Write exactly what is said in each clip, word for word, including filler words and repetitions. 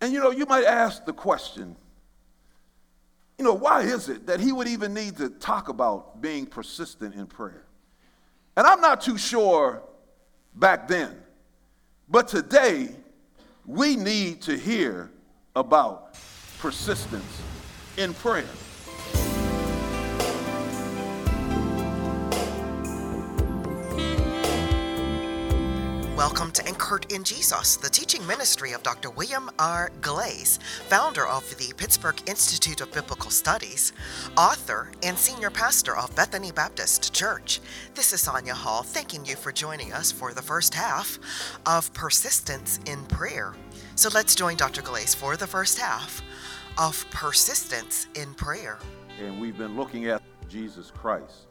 And you know, you might ask the question, you know, why is it that he would even need to talk about being persistent in prayer? And I'm not too sure back then, but today we need to hear about persistence in prayer. Welcome to Anchored in Jesus, the teaching ministry of Doctor William R. Glaze, founder of the Pittsburgh Institute of Biblical Studies, author, and senior pastor of Bethany Baptist Church. This is Sonia Hall, thanking you for joining us for the first half of Persistence in Prayer. So let's join Doctor Glaze for the first half of Persistence in Prayer. And we've been looking at Jesus Christ.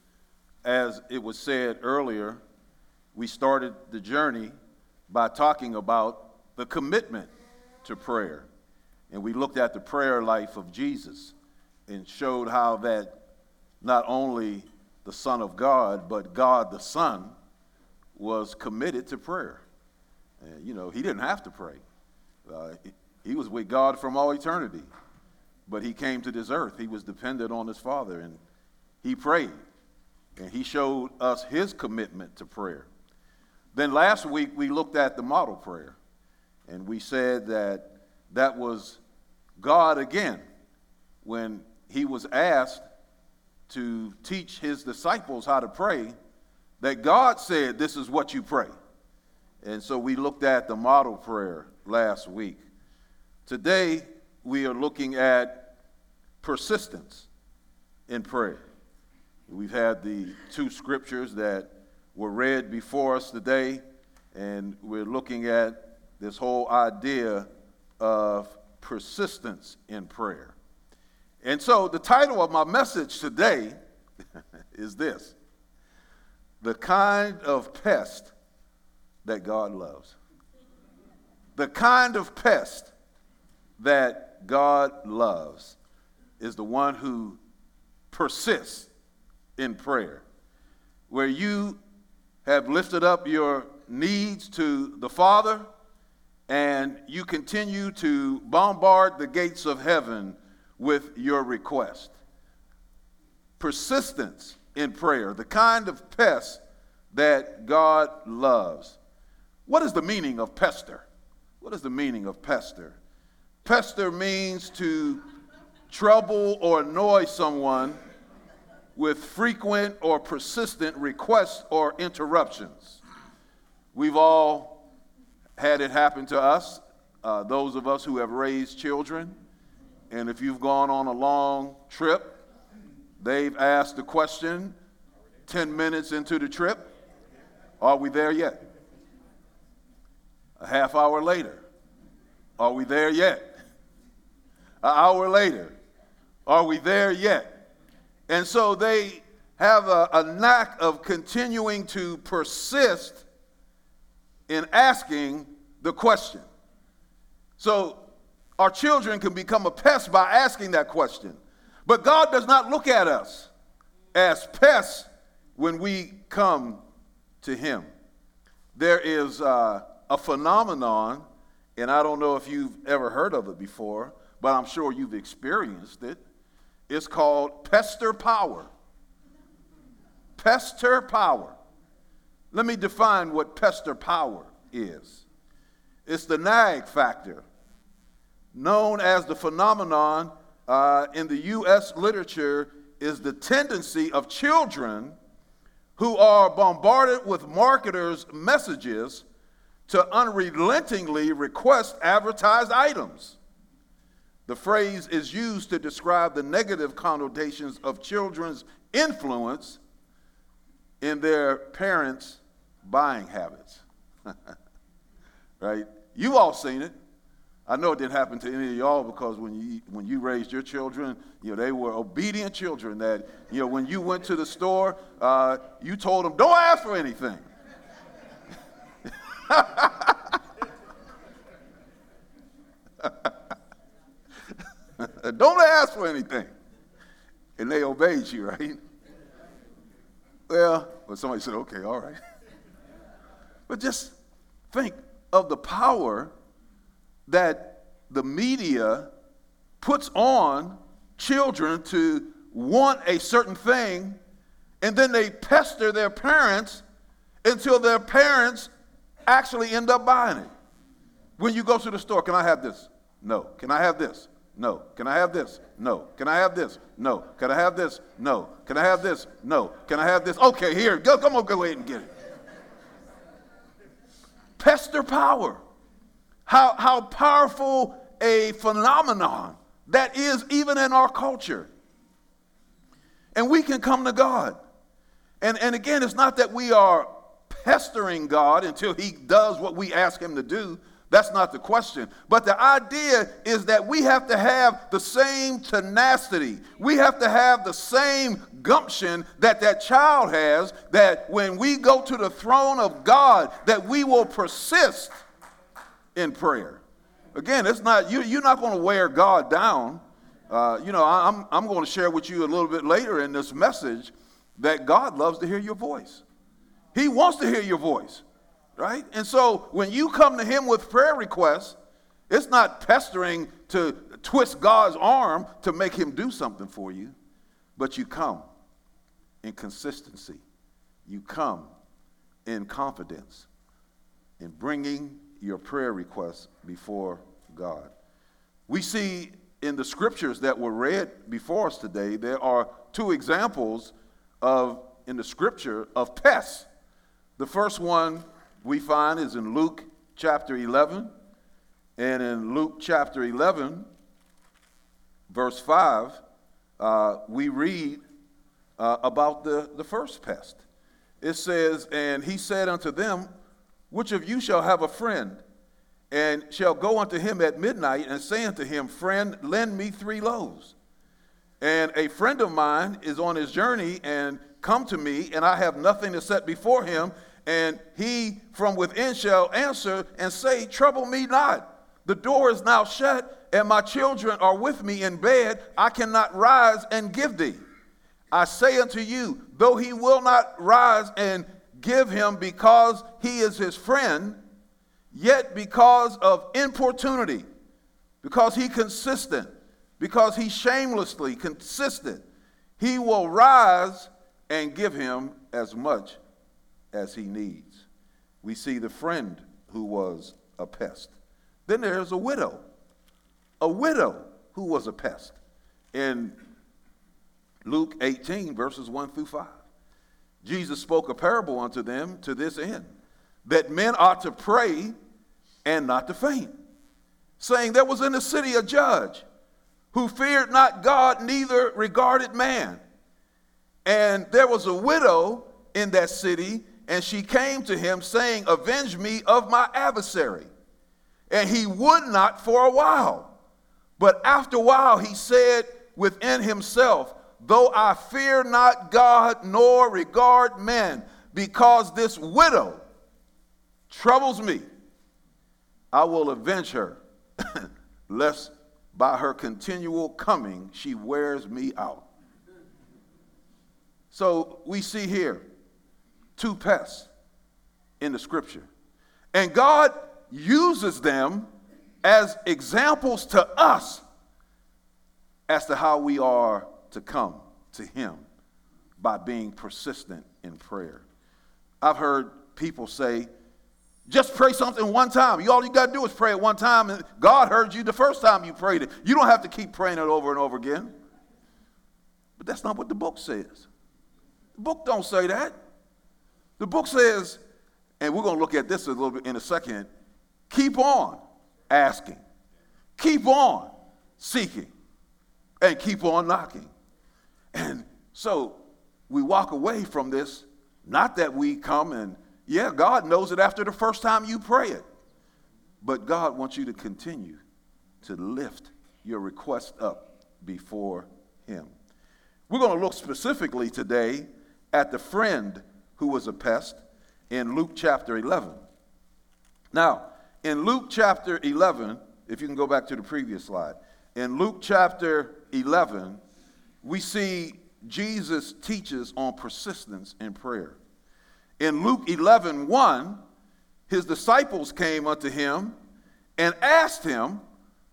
As it was said earlier, we started the journey by talking about the commitment to prayer. And we looked at the prayer life of Jesus and showed how that not only the Son of God, but God the Son was committed to prayer. And, you know, he didn't have to pray. Uh, he, he was with God from all eternity. But he came to this earth. He was dependent on his Father, and he prayed. And he showed us his commitment to prayer. Then last week, we looked at the model prayer, and we said that that was God again when he was asked to teach his disciples how to pray, that God said, this is what you pray. And so we looked at the model prayer last week. Today, we are looking at persistence in prayer. We've had the two scriptures that were read before us today, and we're looking at this whole idea of persistence in prayer. And so the title of my message today is this: the kind of pest that God loves. The kind of pest that God loves is the one who persists in prayer, where you have lifted up your needs to the Father, and you continue to bombard the gates of heaven with your request. Persistence in prayer, the kind of pest that God loves. What is the meaning of pester? What is the meaning of pester? Pester means to trouble or annoy someone with frequent or persistent requests or interruptions. We've all had it happen to us, uh, those of us who have raised children. And if you've gone on a long trip, they've asked the question ten minutes into the trip, are we there yet? A half hour later, are we there yet? An hour later, are we there yet? And so they have a, a knack of continuing to persist in asking the question. So our children can become a pest by asking that question. But God does not look at us as pests when we come to him. There is uh, a phenomenon, and I don't know if you've ever heard of it before, but I'm sure you've experienced it. It's called pester power. Pester power. Let me define what pester power is. It's the nag factor, known as the phenomenon uh, in the U S literature, is the tendency of children who are bombarded with marketers' messages to unrelentingly request advertised items. The phrase is used to describe the negative connotations of children's influence in their parents' buying habits. Right? You've all seen it. I know it didn't happen to any of y'all, because when you when you raised your children, you know, they were obedient children that, you know, when you went to the store, uh, you told them, don't ask for anything. Don't ask for anything. And they obeyed you, right? Well, well, somebody said, okay, all right. But just think of the power that the media puts on children to want a certain thing, and then they pester their parents until their parents actually end up buying it. When you go to the store, can I have this? No. Can I have this? No. Can I have this? No. Can I have this? No. Can I have this? No. Can I have this? No. Can I have this? Okay, here, go, come on, go ahead and get it. Pester power. How, how powerful a phenomenon that is even in our culture. And we can come to God. And, and again, it's not that we are pestering God until he does what we ask him to do. That's not the question. But the idea is that we have to have the same tenacity. We have to have the same gumption that that child has, that when we go to the throne of God, that we will persist in prayer. Again, it's not you, you're not going to wear God down. Uh, you know, I'm, I'm going to share with you a little bit later in this message that God loves to hear your voice. He wants to hear your voice. Right? And so when you come to him with prayer requests, it's not pestering to twist God's arm to make him do something for you, but you come in consistency. You come in confidence in bringing your prayer requests before God. We see in the scriptures that were read before us today, there are two examples of in the scripture of pests. The first one we find is in Luke chapter eleven, and in Luke chapter eleven, verse five, uh, we read uh, about the, the first pest. It says, and he said unto them, which of you shall have a friend, and shall go unto him at midnight, and say unto him, friend, lend me three loaves. And a friend of mine is on his journey, and come to me, and I have nothing to set before him. And he from within shall answer and say, trouble me not. The door is now shut, and my children are with me in bed. I cannot rise and give thee. I say unto you, though he will not rise and give him because he is his friend, yet because of importunity, because he consistent, because he shamelessly consistent, he will rise and give him as much as he needs. We see the friend who was a pest. Then there's a widow, a widow who was a pest. In Luke eighteen, verses one through five, Jesus spoke a parable unto them to this end, that men ought to pray and not to faint, saying, there was in the city a judge who feared not God, neither regarded man. And there was a widow in that city, and she came to him, saying, avenge me of my adversary. And he would not for a while. But after a while he said within himself, though I fear not God, nor regard men, because this widow troubles me, I will avenge her, lest by her continual coming she wears me out. So we see here two pests in the scripture. And God uses them as examples to us as to how we are to come to him by being persistent in prayer. I've heard people say, just pray something one time. You, all you got to do is pray it one time, and God heard you the first time you prayed it. You don't have to keep praying it over and over again. But that's not what the book says. The book don't say that. The book says, and we're going to look at this a little bit in a second, keep on asking, keep on seeking, and keep on knocking. And so we walk away from this, not that we come and, yeah, God knows it after the first time you pray it, but God wants you to continue to lift your request up before him. We're going to look specifically today at the friend who was a pest in Luke chapter eleven. Now, in Luke chapter eleven, if you can go back to the previous slide, in Luke chapter eleven, we see Jesus teaches on persistence in prayer. In Luke eleven one, his disciples came unto him and asked him,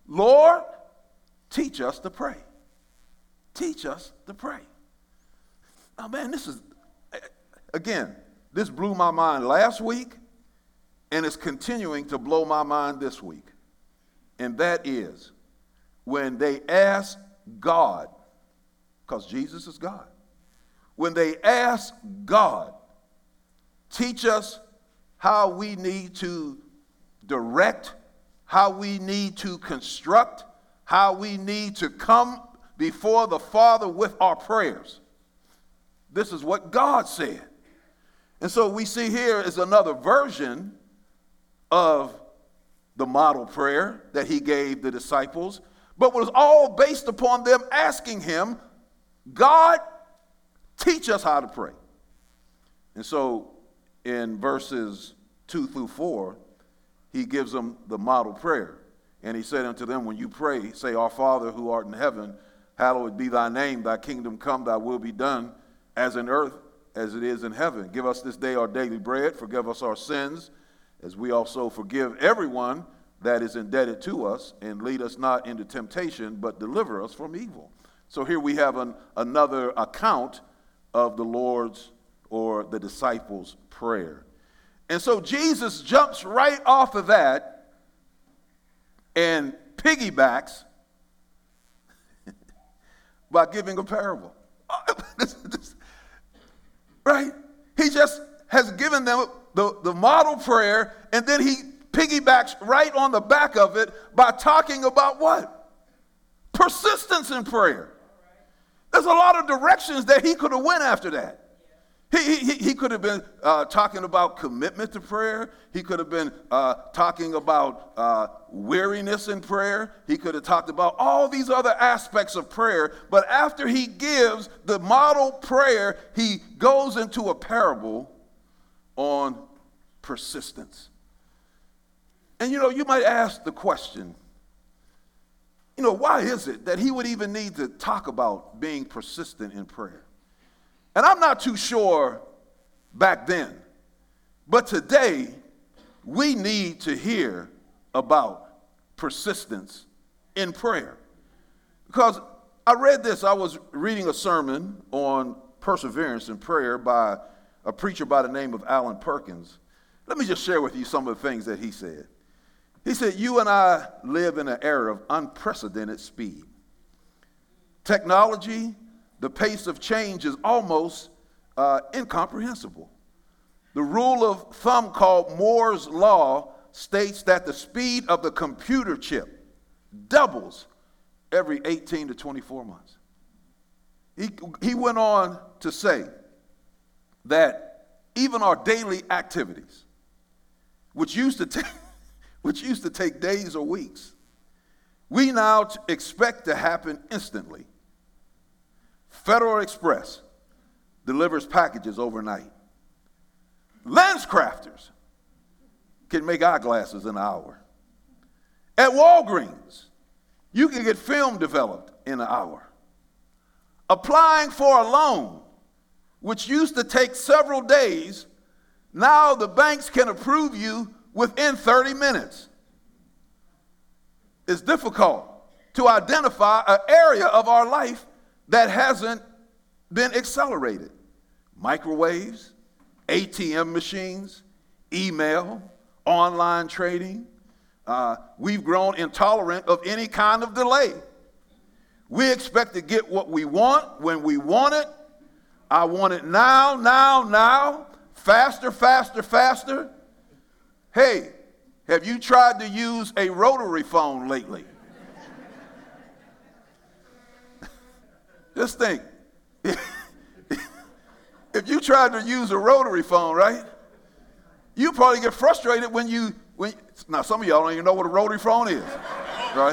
Lord, teach us to pray. Teach us to pray. Oh, man, this is, again, this blew my mind last week, and it's continuing to blow my mind this week. And that is when they ask God, because Jesus is God, when they ask God, teach us how we need to direct, how we need to construct, how we need to come before the Father with our prayers. This is what God said. And so we see here is another version of the model prayer that he gave the disciples, but was all based upon them asking him, God, teach us how to pray. And so in verses two through four, he gives them the model prayer. And he said unto them, when you pray, say, Our Father who art in heaven, hallowed be thy name, thy kingdom come, thy will be done, as in earth as it is in heaven. Give us this day our daily bread, forgive us our sins, as we also forgive everyone that is indebted to us, and lead us not into temptation, but deliver us from evil. So here we have an, another account of the Lord's or the disciples' prayer. And so Jesus jumps right off of that and piggybacks by giving a parable. Right? He just has given them the, the model prayer, and then he piggybacks right on the back of it by talking about what? Persistence in prayer. There's a lot of directions that he could have went after that. He, he, he could have been uh, talking about commitment to prayer. He could have been uh, talking about uh, weariness in prayer. He could have talked about all these other aspects of prayer. But after he gives the model prayer, he goes into a parable on persistence. And, you know, you might ask the question, you know, why is it that he would even need to talk about being persistent in prayer? And I'm not too sure back then, but today we need to hear about persistence in prayer. Because I read this, I was reading a sermon on perseverance in prayer by a preacher by the name of Alan Perkins. Let me just share with you some of the things that he said. He said, you and I live in an era of unprecedented speed. Technology, the pace of change is almost uh, incomprehensible. The rule of thumb called Moore's Law states that the speed of the computer chip doubles every eighteen to twenty-four months. He, he went on to say that even our daily activities, which used to take, which used to take days or weeks, we now t- expect to happen instantly. Federal Express delivers packages overnight. Lens crafters can make eyeglasses in an hour. At Walgreens, you can get film developed in an hour. Applying for a loan, which used to take several days, now the banks can approve you within thirty minutes. It's difficult to identify an area of our life that hasn't been accelerated. Microwaves, A T M machines, email, online trading. Uh, we've grown intolerant of any kind of delay. We expect to get what we want when we want it. I want it now, now, now. Faster, faster, faster. Hey, have you tried to use a rotary phone lately? Just think. If you tried to use a rotary phone, right? You probably get frustrated when you, when, now some of y'all don't even know what a rotary phone is, right?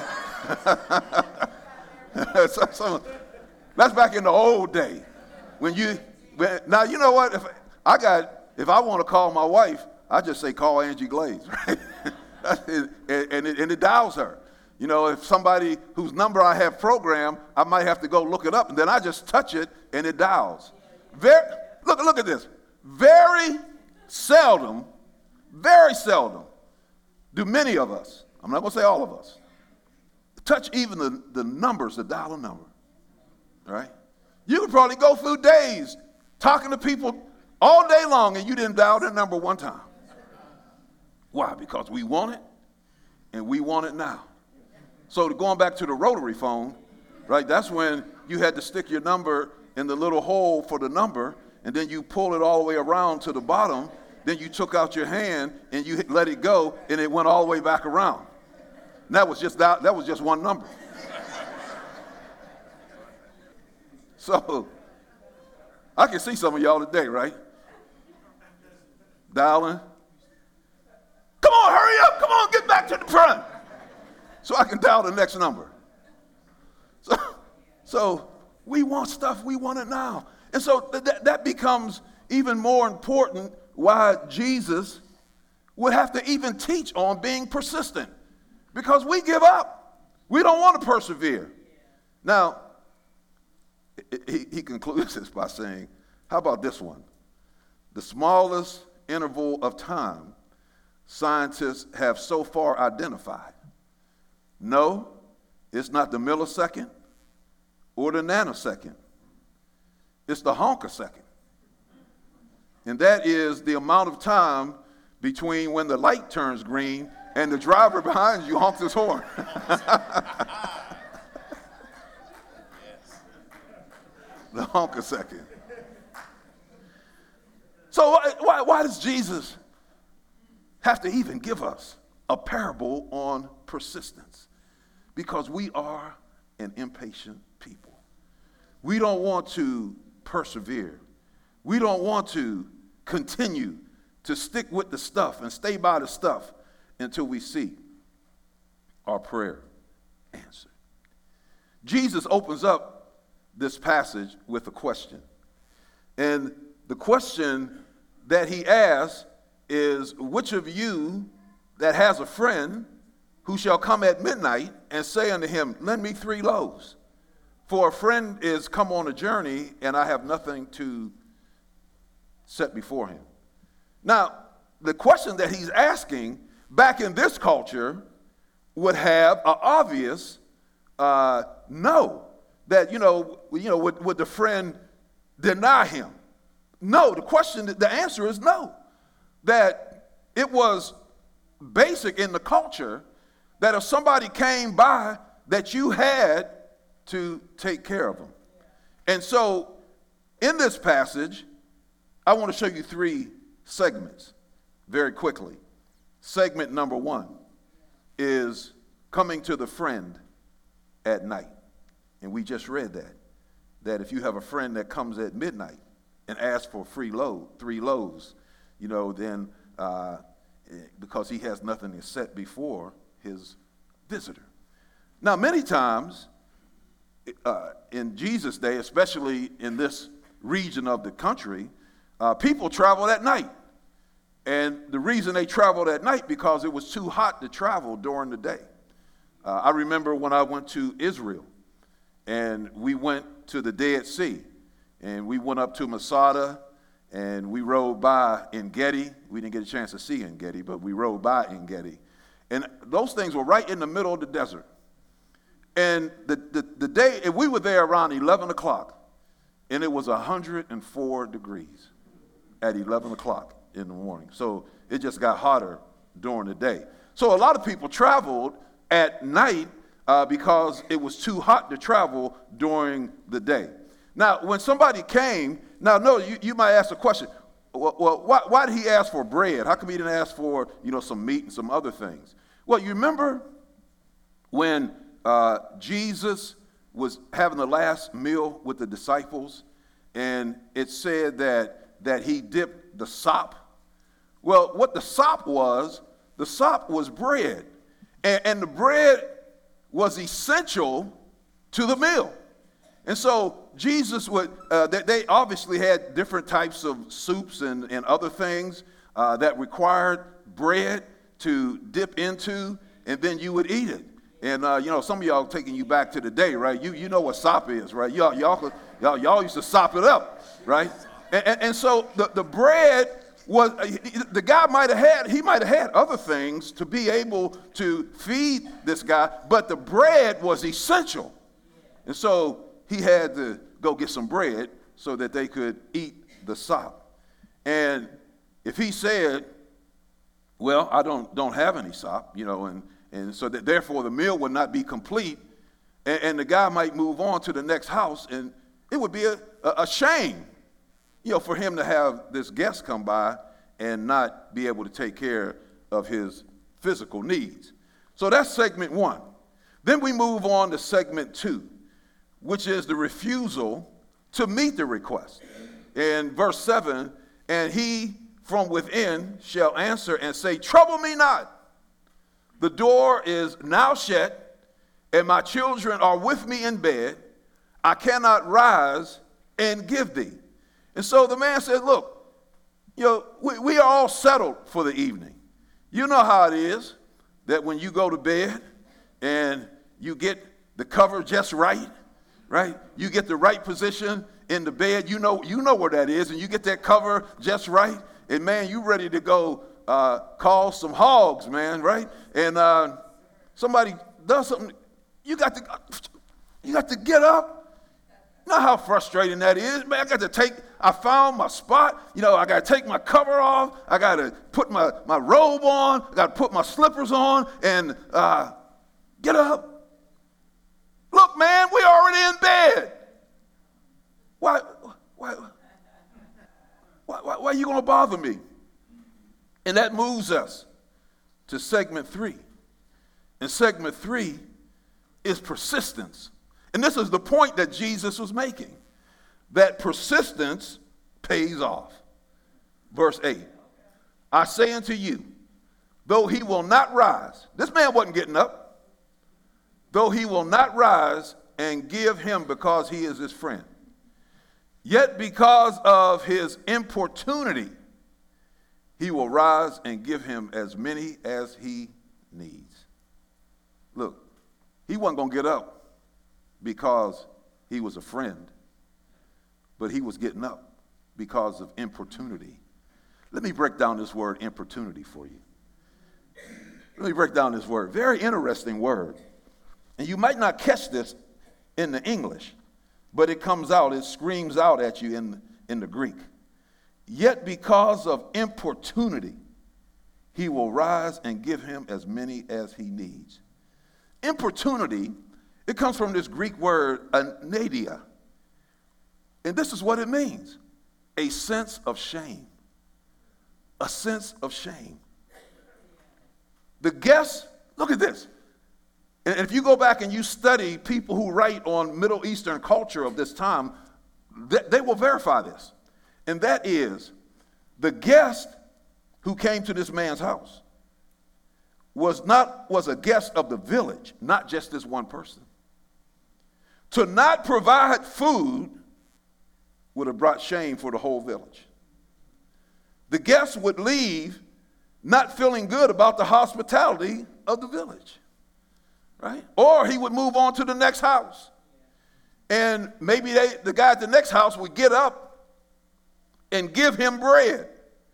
so, so, that's back in the old day. When you, when, now you know what, if I got, if I want to call my wife, I just say call Angie Glaze, right? and, and, it, and it dials her. You know, if somebody whose number I have programmed, I might have to go look it up, and then I just touch it and it dials. Very, look, look at this. Very seldom, very seldom do many of us, I'm not going to say all of us, touch even the, the numbers, the dollar number, right? You could probably go through days talking to people all day long and you didn't dial their number one time. Why? Because we want it and we want it now. So going back to the rotary phone, right, that's when you had to stick your number in the little hole for the number, and then you pull it all the way around to the bottom. Then you took out your hand and you let it go, and it went all the way back around. And that was just that, that was just one number. So I can see some of y'all today, right? Dialing. Come on, hurry up. Come on, get back to the front so I can dial the next number. So, so we want stuff, we want it now. And so th- that becomes even more important why Jesus would have to even teach on being persistent, because we give up. We don't want to persevere. Now, he, he concludes this by saying, how about this one? The smallest interval of time scientists have so far identified. No, it's not the millisecond or the nanosecond. It's the honkasecond. And that is the amount of time between when the light turns green and the driver behind you honks his horn. The honkasecond. So why, why, why does Jesus have to even give us a parable on persistence? Because we are an impatient people. We don't want to persevere. We don't want to continue to stick with the stuff and stay by the stuff until we see our prayer answered. Jesus opens up this passage with a question. And the question that he asks is, which of you that has a friend who shall come at midnight and say unto him, lend me three loaves? For a friend is come on a journey, and I have nothing to set before him. Now, the question that he's asking back in this culture would have an obvious uh, no. That, you know, you know, would, would the friend deny him? No, the question, the answer is no. That it was basic in the culture that if somebody came by, that you had to take care of them. And so in this passage, I want to show you three segments very quickly. Segment number one is coming to the friend at night. And we just read that, that if you have a friend that comes at midnight and asks for free load, three loaves, you know, then uh, because he has nothing to set before his visitor. Now, many times uh, in Jesus' day, especially in this region of the country, uh, people traveled at night. And the reason they traveled at night, because it was too hot to travel during the day. Uh, I remember when I went to Israel, and we went to the Dead Sea, and we went up to Masada, and we rode by En Gedi. We didn't get a chance to see En Gedi, but we rode by En Gedi. And those things were right in the middle of the desert. And the, the, the day, and we were there around eleven o'clock, and it was one hundred four degrees at eleven o'clock in the morning. So it just got hotter during the day. So a lot of people traveled at night uh, because it was too hot to travel during the day. Now, when somebody came, now, no, you, you might ask a question. Well, well why, why did he ask for bread? How come he didn't ask for, you know, some meat and some other things? Well, you remember when uh, Jesus was having the last meal with the disciples, and it said that, that he dipped the sop? Well, what the sop was, the sop was bread. And, and the bread was essential to the meal. And so Jesus would, uh, they, they obviously had different types of soups and, and other things uh, that required bread to dip into, and then you would eat it. And, uh, you know, some of y'all taking you back to the day, right? You you know what sop is, right? Y'all, y'all, y'all, y'all used to sop it up, right? And, and, and so the, the bread was, the guy might have had, he might have had other things to be able to feed this guy, but the bread was essential. And so he had to go get some bread so that they could eat the sop. And if he said, well, I don't don't have any sop, you know, and, and so that therefore the meal would not be complete, and, and the guy might move on to the next house, and it would be a, a, a shame, you know, for him to have this guest come by and not be able to take care of his physical needs. So that's segment one. Then we move on to segment two, which is the refusal to meet the request. In verse seven, and he from within shall answer and say, trouble me not. The door is now shut, and my children are with me in bed. I cannot rise and give thee. And so the man said, look, you know, we, we are all settled for the evening. You know how it is that when you go to bed and you get the cover just right, right? You get the right position in the bed. You know, you know where that is, and you get that cover just right. And man, you ready to go uh, call some hogs, man, right? And uh, somebody does something, you got to, you got to get up. You know how frustrating that is, man. I got to take, I found my spot. You know, I got to take my cover off. I got to put my, my robe on. I got to put my slippers on and uh, get up. Look, man, we already in bed. Why, why, why, why, why are you going to bother me? And that moves us to segment three. And segment three is persistence. And this is the point that Jesus was making, that persistence pays off. Verse eight, I say unto you, though he will not rise, this man wasn't getting up, though he will not rise and give him because he is his friend, yet because of his importunity, he will rise and give him as many as he needs. Look, he wasn't going to get up because he was a friend, but he was getting up because of importunity. Let me break down this word importunity for you. Let me break down this word. Very interesting word. And you might not catch this in the English, but it comes out, it screams out at you in, in the Greek. Yet because of importunity, he will rise and give him as many as he needs. Importunity, it comes from this Greek word, anadia. And this is what it means, a sense of shame. A sense of shame. The guest, look at this. And if you go back and you study people who write on Middle Eastern culture of this time, they, they will verify this. And that is, the guest who came to this man's house was not was a guest of the village, not just this one person. To not provide food would have brought shame for the whole village. The guest would leave not feeling good about the hospitality of the village, right? Or he would move on to the next house. And maybe they, the guy at the next house would get up and give him bread.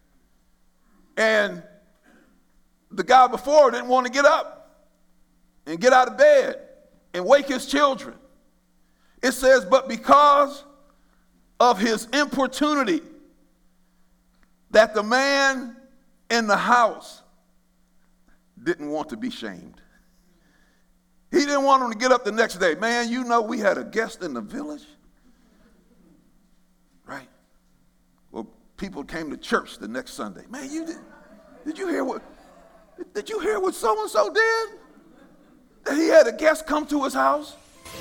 And the guy before didn't want to get up and get out of bed and wake his children. It says, but because of his importunity, that the man in the house didn't want to be shamed. He didn't want him to get up the next day. Man, you know we had a guest in the village, right? Well, people came to church the next Sunday. Man, you did, did you hear what, did you hear what so-and-so did? That he had a guest come to his house?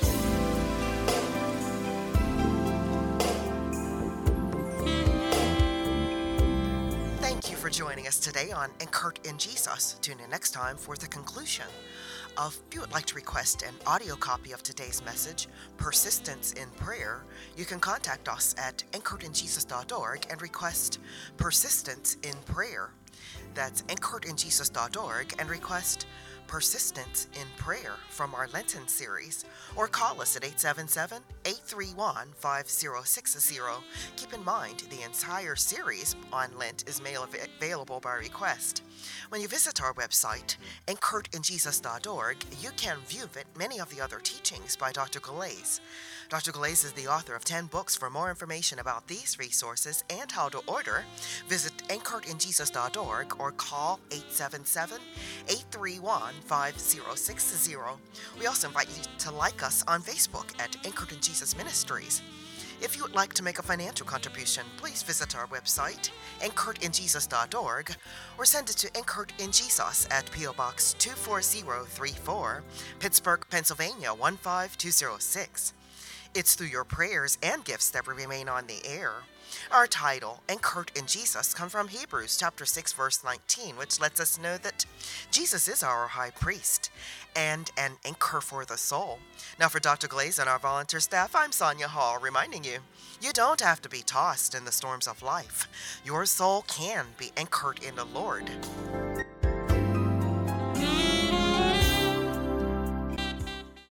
For joining us today on Anchored in Jesus. Tune in next time for the conclusion. If you would like to request an audio copy of today's message, Persistence in Prayer, you can contact us at anchored in jesus dot org and request Persistence in Prayer. That's anchored in jesus dot org and request Persistence in Prayer from our Lenten series, or call us at eight seven seven, eight three one, five zero six zero. Keep in mind, the entire series on Lent is mail av- available by request. When you visit our website, anchored in jesus dot org, you can view many of the other teachings by Doctor Galais. Doctor Galais is the author of ten books. For more information about these resources and how to order, visit anchored in jesus dot org or call eight seven seven, eight three one, five zero six zero. We also invite you to like us on Facebook at Anchored in Jesus Ministries. If you would like to make a financial contribution, please visit our website, anchored in jesus dot org, or send it to Anchored in Jesus at P O Box two four zero three four, Pittsburgh, Pennsylvania one five two zero six. It's through your prayers and gifts that we remain on the air. Our title, Anchored in Jesus, comes from Hebrews chapter six, verse nineteen, which lets us know that Jesus is our high priest and an anchor for the soul. Now for Doctor Galais and our volunteer staff, I'm Sonia Hall, reminding you, you don't have to be tossed in the storms of life. Your soul can be anchored in the Lord.